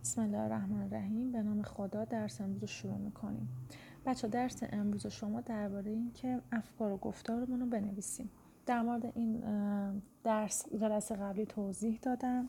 بسم الله الرحمن الرحیم. به نام خدا درس امروز رو شروع میکنیم. بچه درس امروز شما درباره این که افکار و گفتارمون رو بنویسیم. در مورد این درس جلسه قبلی توضیح دادم.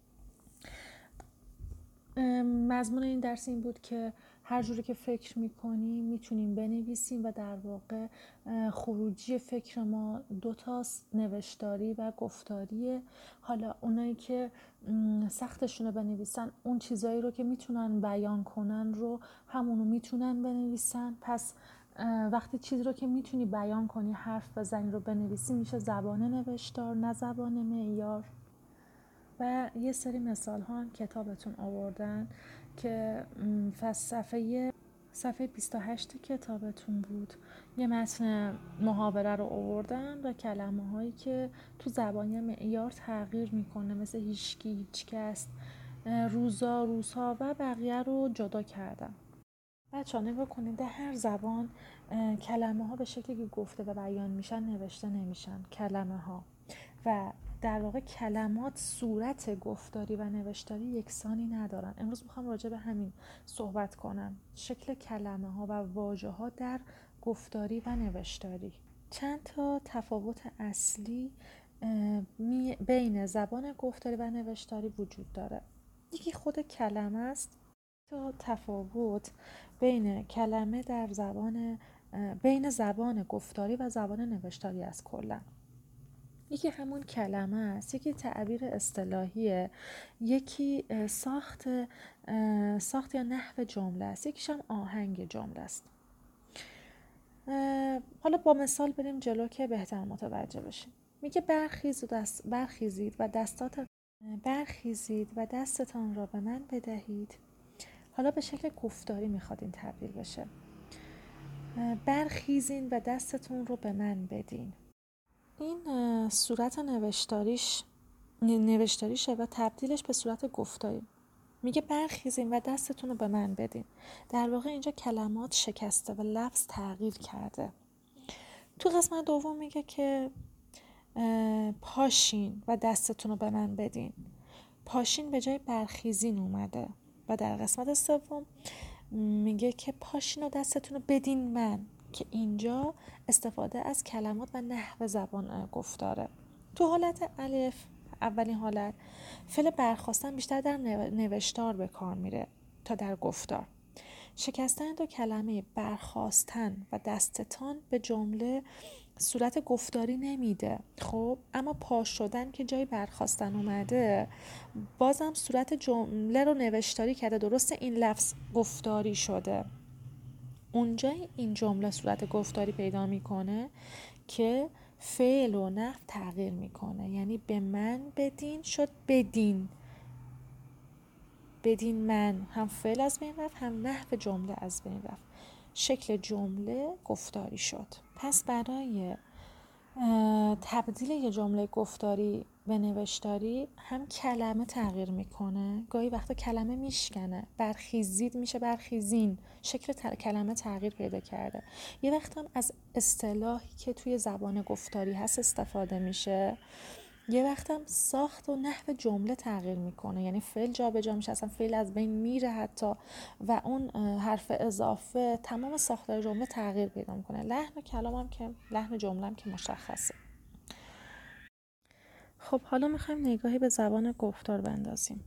مضمون این درس این بود که هر جوری که فکر میکنیم میتونیم بنویسیم و در واقع خروجی فکر ما دوتاست، نوشتاری و گفتاریه. حالا اونایی که سختشونه بنویسن اون چیزایی رو که میتونن بیان کنن رو همونو میتونن بنویسن. پس وقتی چیزی رو که میتونی بیان کنی حرف بزنی رو بنویسی میشه زبان نوشتار نه زبان معیار. و یه سری مثال ها هم کتابتون آوردن که صفحه 28 کتابتون بود. یه متن محاوره رو آوردن و کلمه هایی که تو زبان معیار تغییر میکنه مثل هیچکی، هیچکس، روزا، روزها و بقیه رو جدا کردن. بچه ها نگاه کنید، در هر زبان کلمه ها به شکلی که گفته و بیان میشن نوشته نمیشن. کلمه ها و در واقع کلمات صورت گفتاری و نوشتاری یکسانی ندارن. امروز میخوام راجع به همین صحبت کنم، شکل کلمه ها و واژه ها در گفتاری و نوشتاری. چند تا تفاوت اصلی بین زبان گفتاری و نوشتاری وجود داره. یکی خود کلمه است. تا تفاوت بین کلمه در بین زبان گفتاری و زبان نوشتاری است. کلا یکی همون کلمه است، یکی تعبیر اصطلاحیه، یکی ساخت یا نحو جمله است، یکیش هم آهنگ جمله است. حالا با مثال بریم جلو که بهتر متوجه بشیم. میگه برخیزید و دستتان را به من بدهید. حالا به شکل گفتاری میخواد این تبدیل بشه. برخیزین و دستتون رو به من بدین. این صورت نوشتاریشه و تبدیلش به صورت گفتاری. میگه برخیزین و دستتون رو به من بدین. در واقع اینجا کلمات شکسته و لفظ تغییر کرده. تو قسمت دوم میگه که پاشین و دستتون رو به من بدین. پاشین به جای برخیزین اومده. و در قسمت سوم میگه که پاشین و دستتون رو بدین من، که اینجا استفاده از کلمات و نحو زبان گفتاره. تو حالت الف، اولین حالت، فعل برخواستن بیشتر در نوشتار به کار میره تا در گفتار. شکستن دو کلمه برخواستن و دستتان به جمله صورت گفتاری نمیده. خب اما پاش شدن که جای برخواستن اومده بازم صورت جمله رو نوشتاری کرده. درسته این لفظ گفتاری شده، اونجا این جمله صورت گفتاری پیدا میکنه که فعل و نحو تغییر میکنه. یعنی به من بدین شد بدین. بدین من، هم فعل از بین رفت هم نحو جمله از بین رفت. شکل جمله گفتاری شد. پس برای تبدیل یه جمله گفتاری به نوشتاری هم کلمه تغییر میکنه، گاهی وقتا کلمه میشکنه. برخیزید میشه برخیزین. شکل کلمه تغییر پیدا کرده. یه وقت هم از اصطلاحی که توی زبان گفتاری هست استفاده میشه. یه وقت هم ساخت و نحو جمله تغییر میکنه، یعنی فعل جا به جا میشه، اصلا فعل از بین میره حتی و اون حرف اضافه تمام ساختار جمله تغییر پیدا میکنه. لحن جمله هم که مشخصه. خب حالا میخوایم نگاهی به زبان گفتار بندازیم.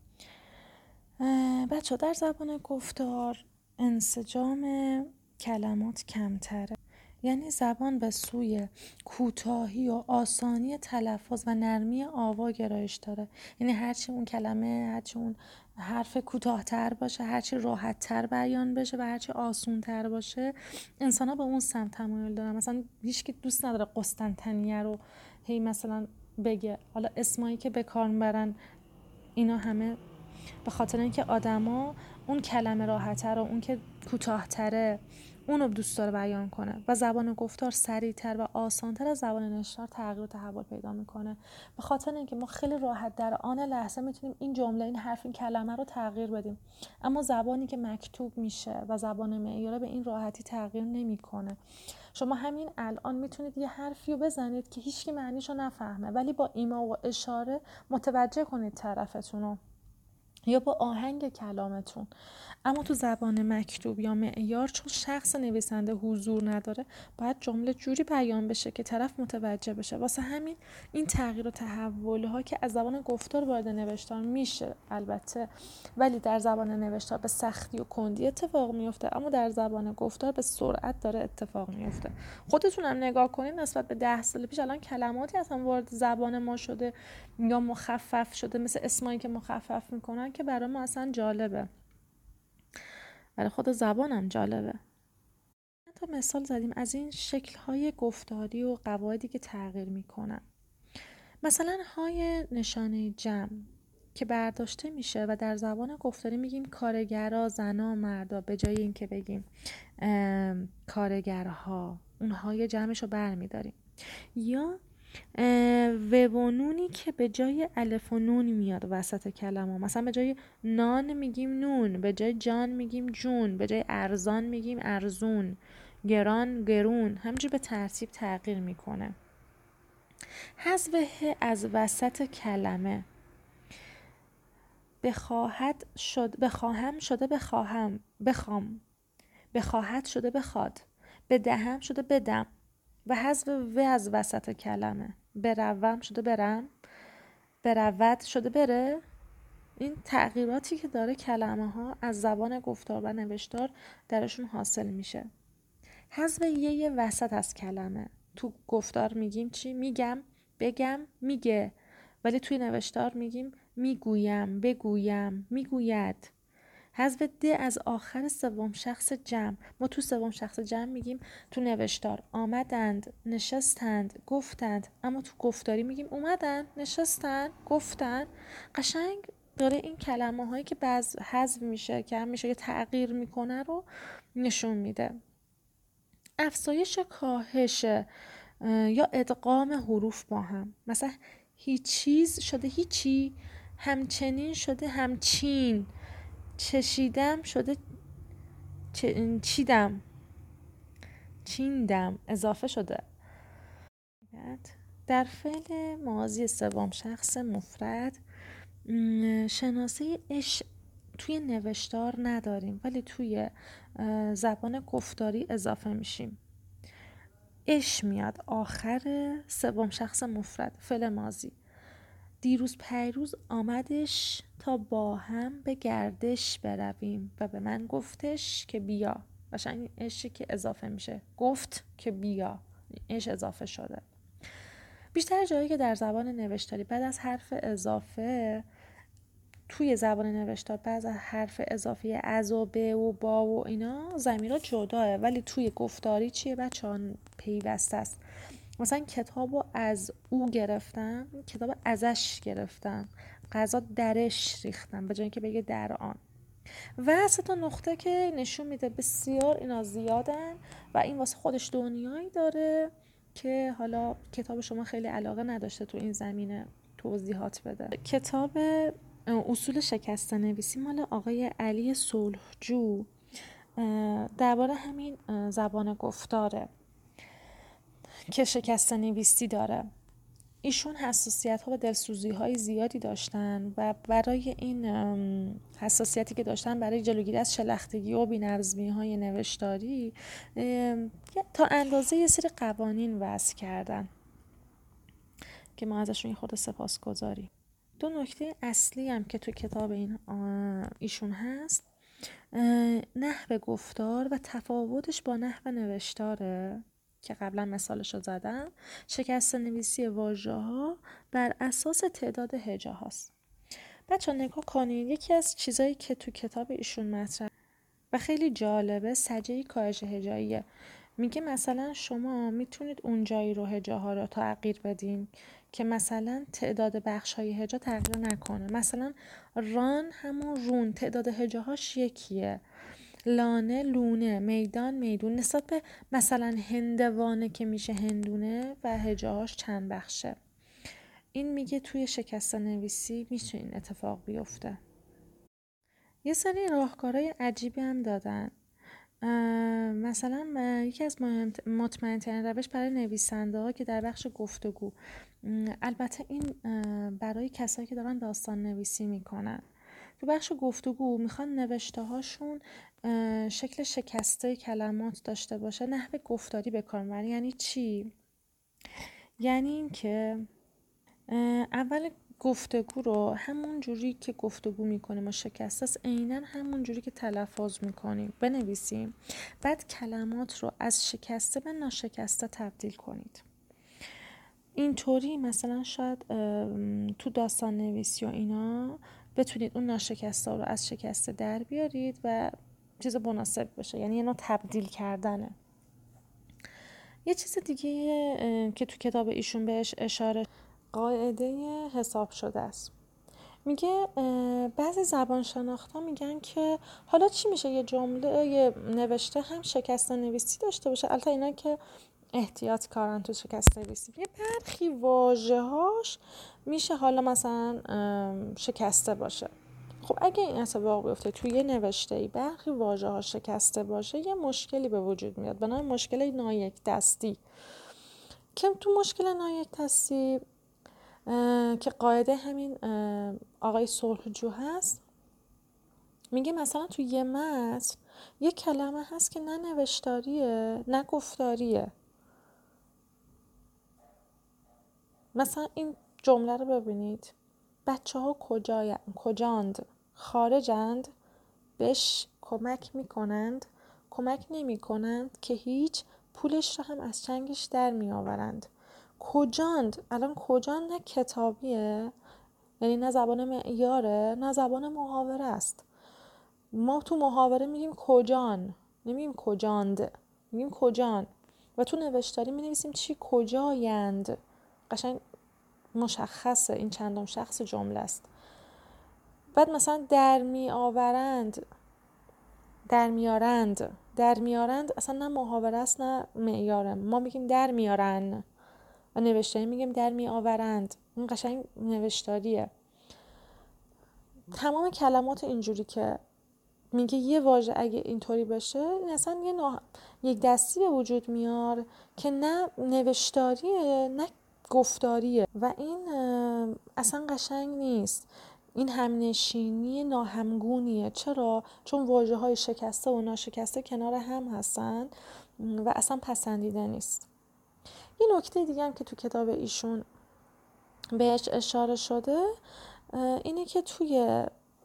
بچه در زبان گفتار انسجام کلمات کمتره. یعنی زبان به سوی کوتاهی و آسانی تلفظ و نرمی آوا گرایش داره. یعنی هرچی اون کلمه، هرچی اون حرف کوتاه‌تر باشه، هرچی راحت‌تر بیان بشه و هرچی آسون‌تر باشه، انسان‌ها به اون سمت تمایل دارن. مثلا هیچکی دوست نداره قسطنطنیه رو هی مثلا بگه. حالا اسمایی که به کار میبرن اینا همه به خاطر اینکه آدما اون کلمه راحت‌تر و اون که کوتاه‌تره اونو دوست داره بیان کنه و زبان گفتار سریع‌تر و آسان‌تر از زبان نوشتار تغییر و تحول پیدا میکنه. به خاطر اینکه ما خیلی راحت در آن لحظه میتونیم این جمله، این حرف، این کلمه رو تغییر بدیم، اما زبانی که مکتوب میشه و زبان معیار به این راحتی تغییر نمیکنه. شما همین الان میتونید یه حرفی رو بزنید که هیچکی معنیشو نفهمه، ولی با ایما و اشاره متوجه کنید طرفتون رو. یا با آهنگ کلامتون. اما تو زبان مکتوب یا معیار، چون شخص نویسنده حضور نداره، باید جمله جوری بیان بشه که طرف متوجه بشه. واسه همین این تغییر و تحول‌ها که از زبان گفتار وارد نوشتار میشه البته، ولی در زبان نوشتار به سختی و کندی اتفاق میفته، اما در زبان گفتار به سرعت داره اتفاق میفته. خودتونم نگاه کنید، نسبت به 10 سال پیش الان کلماتی اصلا وارد زبان ما شده یا مخفف شده، مثل اسمایی که مخفف میکنن که برای ما اصلا جالبه، برای خود زبانم جالبه. تا مثال زدیم از این شکل‌های گفتاری و قواعدی که تغییر میکنن. مثلا های نشانه جمع که برداشته میشه و در زبان گفتاری میگیم کارگرها، زنا، مردا، به جای اینکه بگیم کارگرها، اونهای جمعش رو برمیداریم. یا و و نونی که به جای الف و نون میاد وسط کلمه، مثلا به جای نان میگیم نون، به جای جان میگیم جون، به جای ارزان میگیم ارزون، گران گرون، همینجور به ترتیب تغییر میکنه. حذف ه از وسط کلمه، بخواهد شد، بخواهم شده بخواهم، بخوام، بخواهد شده بخواد، بدهم شده بدم، و حذف و از وسط کلمه، بروم شده برم، برود شده بره. این تغییراتی که داره کلمه ها از زبان گفتار و نوشتار درشون حاصل میشه. حذف یه وسط از کلمه، تو گفتار میگیم چی؟ میگم، بگم، میگه، ولی توی نوشتار میگیم میگویم، بگویم، میگوید. حذف د از آخر سوم شخص جمع، ما تو سوم شخص جمع میگیم تو نوشتار آمدند، نشستند، گفتند، اما تو گفتاری میگیم اومدن، نشستن، گفتن. قشنگ داره این کلمه هایی که بعض حذف میشه، کم میشه یا تغییر میکنه رو نشون میده. افزایش، کاهش یا ادغام حروف با هم، مثلا هیچ چیز شده هیچی، همچنین شده همچین، چشیدم شده چیدم، چیندم، اضافه شده. در فعل ماضی سوم شخص مفرد شناسه اش توی نوشتار نداریم، ولی توی زبان گفتاری اضافه میشیم. اش میاد آخر سوم شخص مفرد فعل ماضی. دیروز پیروز آمدش تا با هم به گردش برویم و به من گفتش که بیا. قشنگ اشی که اضافه میشه، گفت که بیا، اش اضافه شده. بیشتر جایی که در زبان نوشتاری بعد از حرف اضافه، توی زبان نوشتار بعد از حرف اضافی از و به و با و اینا ضمیرها جداه، ولی توی گفتاری چیه بچه‌ها؟ پیوسته است. مثلا کتابو از او گرفتم، کتاب ازش گرفتم، غذا درش ریختم به جای اینکه بگه در آن. و 3 تا نقطه که نشون میده بسیار اینا زیادن و این واسه خودش دنیایی داره که حالا کتاب شما خیلی علاقه نداشته تو این زمینه توضیحات بده. کتاب اصول شکسته نویسی مال آقای علی صلحجو درباره همین زبان گفتاره که شکسته نویسی داره. ایشون حساسیت ها و دلسوزی های زیادی داشتن و برای این حساسیتی که داشتن برای جلوگیری از شلختگی و بی‌نظمی های نوشتاری تا اندازه یه سری قوانین وضع کردن که ما ازشون خود سپاسگزاریم. 2 نکته اصلی هم که تو کتاب ایشون هست، نحو گفتار و تفاوتش با نحو نوشتاره که قبلا مثالش رو زدم. شکسته نویسی واژه ها بر اساس تعداد هجا هاست. بچه ها نگاه کنین، یکی از چیزایی که تو کتاب ایشون مطرح و خیلی جالبه سجعی کاهش هجاییه. میگه مثلا شما میتونید اون جایی رو هجاها رو تغییر بدین که مثلا تعداد بخش های هجا تغییر نکنه. مثلا ران همون رون تعداد هجاهاش یکیه، لانه لونه، میدان میدون، نسبت به مثلا هندوانه که میشه هندونه و هجاهاش چند بخشه. این میگه توی شکسته نویسی میشه این اتفاق بیفته. یه سری راهکارهای عجیبی هم دادن. مثلا یکی از مطمئن‌ترین روش برای نویسنده ها که در بخش گفتگو، البته این برای کسایی که دارن داستان نویسی میکنن، تو بخش گفتگو میخوان نوشته هاشون شکل شکسته کلمات داشته باشه، نحو گفتاری به کار میبرن. یعنی چی؟ یعنی این که اول گفتگو رو همون جوری که گفتگو میکنیم و شکسته است عیناً همون جوری که تلفظ میکنیم بنویسیم، بعد کلمات رو از شکسته به ناشکسته تبدیل کنید. اینطوری مثلا شاید تو داستان نویسی و اینا بتونید اون ناشکسته رو از شکسته در بیارید و چیز مناسب بشه. یعنی یه نوع تبدیل کردنه. یه چیز دیگه که تو کتاب ایشون بهش اشاره، قاعده حساب شده است. میگه بعضی زبان شناختا میگن که حالا چی میشه یه جمله یه نوشته هم شکسته نویسی داشته باشه. البته اینا که احتیاط کارن تو شکسته نویسی، یه برخی واژه‌هاش میشه حالا مثلا شکسته باشه. خب اگه این اتفاق بیفته توی یه نوشته‌ای برخی واژه‌ها شکسته باشه، یه مشکلی به وجود میاد به نام مشکل نایک دستی. که تو مشکل نایک دستی که قاعده همین آقای صلحجو هست، میگه مثلا تو یه متن یه کلمه هست که نه نوشتاریه نه گفتاریه. مثلا این جمله رو ببینید: بچه ها کجاند؟ خارجند؟ بهش کمک میکنند؟ کمک نمیکنند که هیچ، پولش رو هم از چنگش در میآورند. کجاند؟ الان کجاند نه کتابیه، یعنی نه زبان معیاره نه زبان محاوره است. ما تو محاوره میگیم کجان، نمیگیم کجاند، میگیم کجان. و تو نوشتاری مینویسیم چی؟ کجایند. قشنگ مشخصه این چندم شخص جمله است. بعد مثلا در میآورند، در میارند، در میارند اصلا نه محاوره است نه معیاره. ما میگیم در میارن و نوشتاری میگیم در میآورند. این قشنگ نوشتاریه. تمام کلمات اینجوری که میگه یه واژه اگه اینطوری بشه این اصلا یک دستی به وجود میار که نه نوشتاریه نه گفتاریه و این اصلا قشنگ نیست. این همنشینی ناهمگونیه. چرا؟ چون واژه های شکسته و ناشکسته کنار هم هستن و اصلا پسندیده نیست. یه نکته دیگه هم که تو کتاب ایشون بهش اشاره شده اینه که توی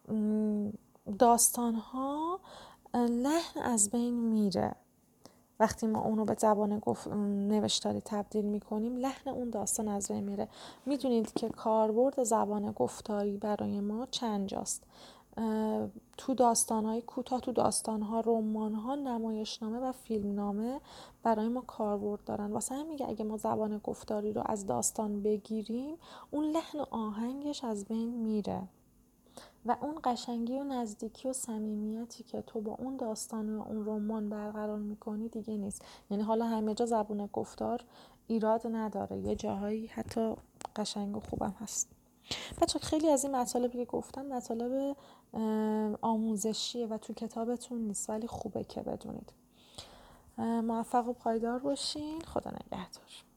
داستان‌ها لحن از بین میره. وقتی ما اونو به زبان نوشتاری تبدیل میکنیم لحن اون داستان از بین میره. میدونید که کاربرد زبان گفتاری برای ما چند جاست. تو داستان‌های کوتاه، تو داستان‌ها، رمان‌ها، نمایشنامه و فیلمنامه برای ما کاربرد دارن. واسه همین میگه اگه ما زبان گفتاری رو از داستان بگیریم اون لحن و آهنگش از بین میره و اون قشنگی و نزدیکی و صمیمیتی که تو با اون داستان و اون رمان برقرار میکنی دیگه نیست. یعنی حالا همه جا زبون گفتار ایراد نداره، یه جاهایی حتی قشنگ و خوبم هست. بچه خیلی از این مطالبی که گفتم مطالب آموزشیه و تو کتابتون نیست ولی خوبه که بدونید. موفق و پایدار باشین. خدا نگهدار.